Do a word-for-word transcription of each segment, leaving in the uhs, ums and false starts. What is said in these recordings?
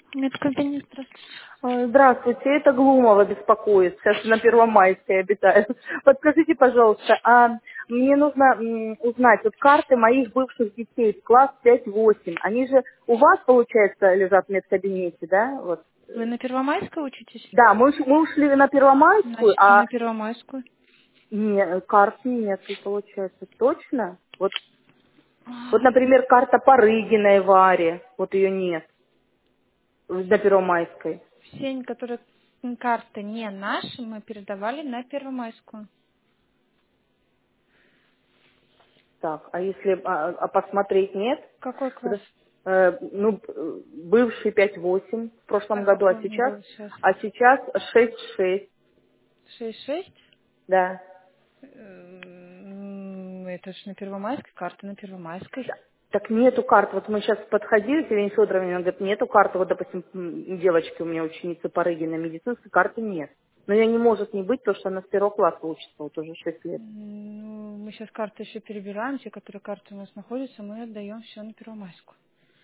Медкабинет, здравствуйте. Ой, здравствуйте, это Глумова беспокоит. Сейчас на Первомайской обитаю. Подскажите, пожалуйста, а мне нужно м, узнать, вот карты моих бывших детей в класс пять-восемь, они же у вас, получается, лежат в медкабинете, да? Вот. Вы на Первомайской учитесь? Да, мы, уш- мы ушли на Первомайскую, Значит, и а на Первомайскую. не, карт нету, получается. Точно? Вот, вот, Ай, например, карта Парыгиной Варе, вот ее нет на Первомайской. все, которые м, карты не наши, мы передавали на Первомайскую. Так, а если а, а посмотреть нет? Какой класс? Потому что, э, ну, э, бывший пять-восемь в прошлом А году, а какой он сейчас, был сейчас? а сейчас шесть-шесть, Шесть-шесть? да. М, Это ж на Первомайской, карта на Первомайской. Так нету карт. Вот мы сейчас подходили к Елене Федоровне, она говорит, нету карты. Вот, допустим, м, девочки у меня ученицы Парыгиной медицинской карты нет. Но ее не может не быть, потому что она с первого класса учится, вот уже шесть лет. М, Ну, мы сейчас карты еще перебираем, те, которые карты у нас находятся, мы отдаем все на Первомайскую.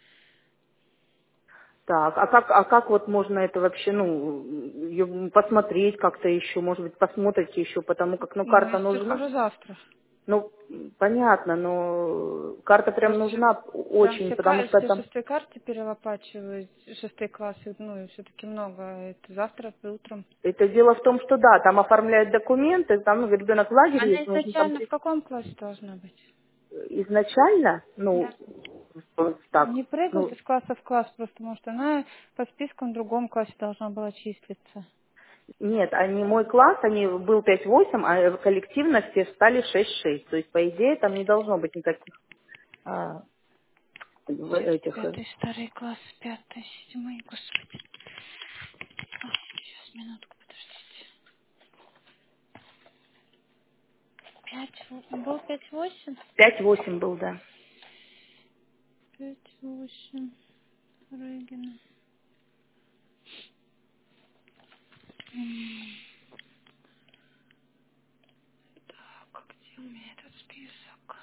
Так, а как, а как вот можно это вообще, ну, её посмотреть как-то еще, может быть, посмотрите еще, потому как, ну, Ну, карта если только нужна. уже завтра. Ну, понятно, но карта прям Просто нужна там очень, все, потому ка- что все там... шестые карты перелопачивают, шестые классы, ну, и все-таки много. Это завтра и утром. Это дело в том, что да, там оформляют документы, там ну, ребенок в лагере Она есть, нужно там изначально в при- каком классе должна быть? изначально, ну, Да. вот так, Не прыгать ну, из класса в класс, просто потому что она по списку в другом классе должна была числиться. нет, они мой класс, они был пять-восемь, а коллективно все стали шесть-шесть. То есть, по идее, там не должно быть никаких а, в- Сейчас этих... э, пятый, старый класс, пятый, седьмой, господи. Сейчас, минутку, подождите. Пять, в- был пять восемь? пять-восемь был, да. Пять восемь, Регина. М, Так, где у меня этот список?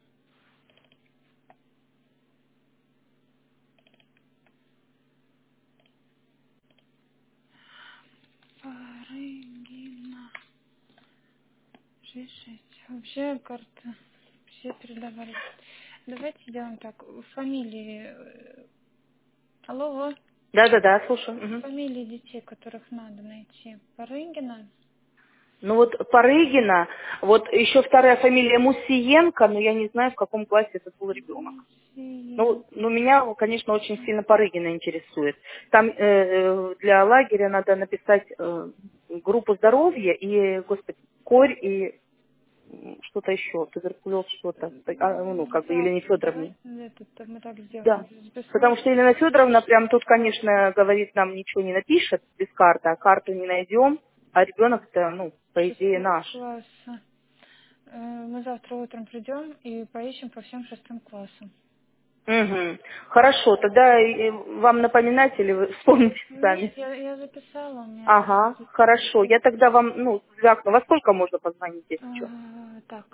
Регина. Шесть, шесть. Вообще карты все передавали. Давайте сделаем так. Фамилии. э, Алло, алло. Да-да-да, слушаю. Мгм. Фамилии детей, которых надо найти. Парыгина. Ну вот Парыгина, вот еще вторая фамилия Мусиенко, но я не знаю, в каком классе этот был ребенок. Ну, Мусиенко. ну, меня, конечно, очень сильно Парыгина интересует. Там э, э, для лагеря надо написать э, группу здоровья и, господи, корь и м, что-то еще, туберкулез, что-то. А, ну, как бы Елене Завтра Федоровне. давайте это мы так сделаем. Да. Записала. Потому что Елена Федоровна прям тут, конечно, говорит, нам ничего не напишет без карты, а карту не найдем, а ребенок-то, ну, по идее, Шестого наш. класса. Э, Мы завтра утром придем и поищем по всем шестым классам. Угу. Хорошо, тогда э, вам напоминать или вы вспомните Нет, сами? я, я записала, у меня Ага, хорошо. записано. Я тогда вам, ну, звякну. Во сколько можно позвонить, если что? А, так,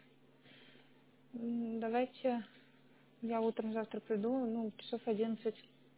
м, давайте я утром завтра приду, ну, часов одиннадцать.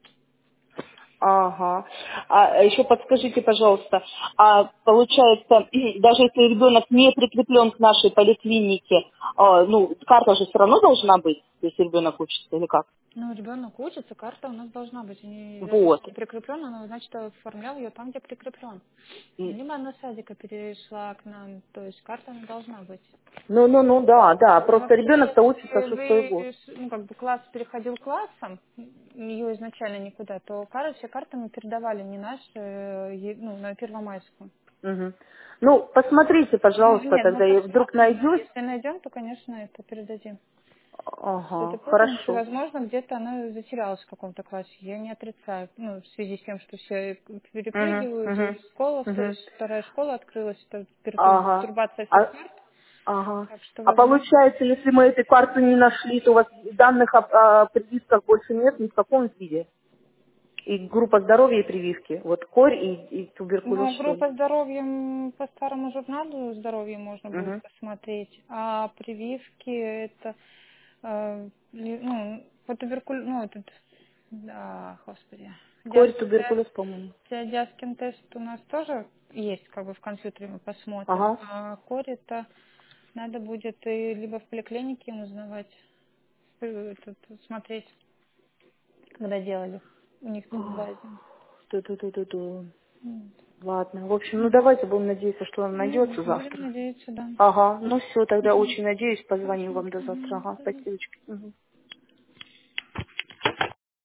Ага. А еще подскажите, пожалуйста, а получается, даже если ребенок не прикреплен к нашей поликлинике, а, ну, карта же все равно должна быть, если ребенок учится, или как? Ну, ребенок учится, карта у нас должна быть. И не- даже Вот. если прикреплен, она, значит, оформлял ее там, где прикреплен. И- Либо она с садика перешла к нам, то есть карта она должна быть. Ну, ну, ну, да, да. А Просто вообще, ребенок-то учится если шестой год. вы, ну, как бы класс переходил классом, ее изначально никуда, то кар- все карты мы передавали не наши, э, е- ну, на Первомайскую. Мгм. Ну, посмотрите, пожалуйста, Нет, мы тогда и вдруг посмотрим, да, найдете. если найдем, то, конечно, это передадим. С этой Ага, путаницей, хорошо. возможно, где-то она затерялась в каком-то классе. Я не отрицаю. Ну, в связи с тем, что все Угу, перепрыгивают угу, из школы, то угу. есть вторая школа открылась, это Ага. пертурбация всех А, карт. ага. Так что, А возможно, получается, если мы этой карты не нашли, то у вас данных о, о прививках больше нет ни в каком виде? И группа здоровья и прививки. Вот корь и, и туберкулез, ну, что ли? группа здоровья м, по старому журналу здоровья можно будет Угу. посмотреть, а прививки это, э, ли- ну, по туберкулезу, ну, этот, Да, господи. Кори, Диаскин туберкулез, тест, по-моему. диаскин тест у нас тоже есть, как бы в компьютере мы посмотрим. Ага. А кори-то надо будет и либо в поликлинике им узнавать, э, тут смотреть, когда делали у них тут в Ох, базе. ту-ту-ту-ту-ту. Вот. Ладно. В общем, ну Мгм. давайте будем надеяться, что он Ну, найдется будем завтра. надеяться, да. Ага. Ну все, тогда Мгм. очень надеюсь. Позвоню Хорошо. вам до завтра. Мгм. Ага. До завтра. Спасибо. Мгм.